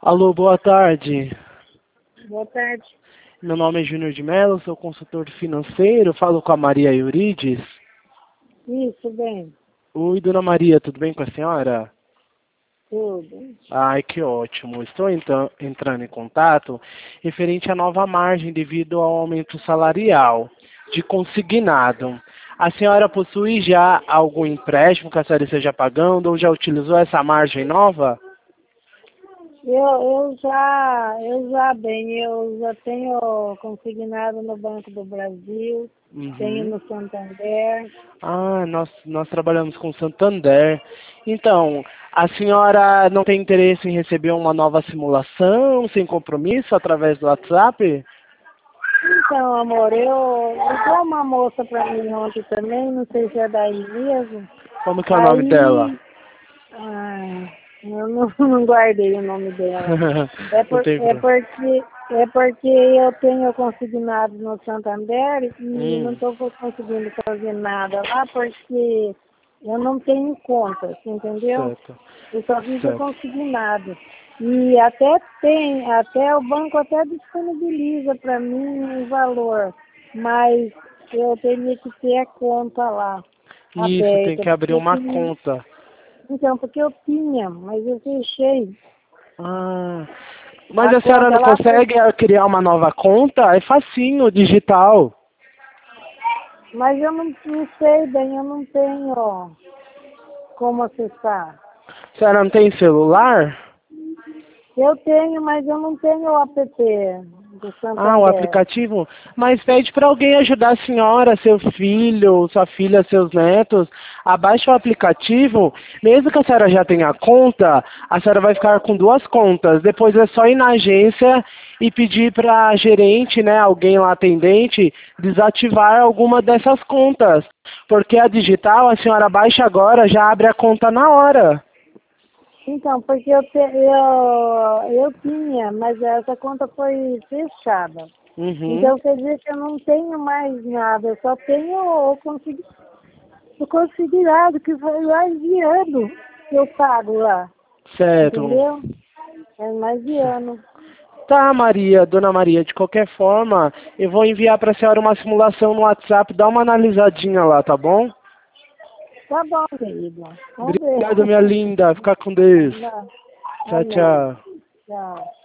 Alô, boa tarde. Boa tarde. Meu nome é Júnior de Mello, sou consultor financeiro, falo com a Maria Eurides. Isso, bem. Oi, dona Maria, tudo bem com a senhora? Tudo. Ai, que ótimo. Estou entrando em contato referente à nova margem devido ao aumento salarial de consignado. A senhora possui já algum empréstimo que a senhora esteja pagando ou já utilizou essa margem nova? Eu já tenho consignado no Banco do Brasil, tenho Uhum. no Santander. Ah, nós trabalhamos com Santander. Então, a senhora não tem interesse em receber uma nova simulação, sem compromisso, através do WhatsApp? Então, amor, eu ligou uma moça para mim ontem também, não sei se é daí mesmo. Como que é o nome dela? Aí, ah, eu não, não guardei o nome dela. Não tem problema. É porque eu tenho consignado no Santander e não Hum, estou conseguindo fazer nada lá porque eu não tenho conta, você entendeu? certo, Eu só fico certo. consignado. E até o banco até disponibiliza para mim um valor, mas eu teria que ter a conta lá Isso, tem aberta, que abrir porque eu uma tinha, conta. então, porque eu tinha, mas eu fechei Ah, mas a a senhora conta não lá. consegue criar uma nova conta? É facinho, digital. Mas eu não sei bem, eu não tenho como acessar. A senhora não tem celular? Eu tenho, mas eu não tenho o app do Ah, o Santander. aplicativo. Mas pede para alguém ajudar a senhora, seu filho, sua filha, seus netos. Abaixa o aplicativo. Mesmo que a senhora já tenha conta, a senhora vai ficar com duas contas. Depois é só ir na agência e pedir para a gerente, né, alguém lá atendente, desativar alguma dessas contas. Porque a digital, a senhora baixa agora, já abre a conta na hora. Então, porque eu tinha, mas essa conta foi fechada. Uhum. Então quer dizer que eu não tenho mais nada, eu só tenho o considerado que foi mais de ano que eu pago lá. Certo. Entendeu? É mais de ano. Tá, Maria, dona Maria, de qualquer forma, eu vou enviar para a senhora uma simulação no WhatsApp, dá uma analisadinha lá, tá bom? Tá bom, querido. Vamos ver. Obrigado, minha linda, fica com Deus. Não. Tchau, Amém. tchau. Tchau.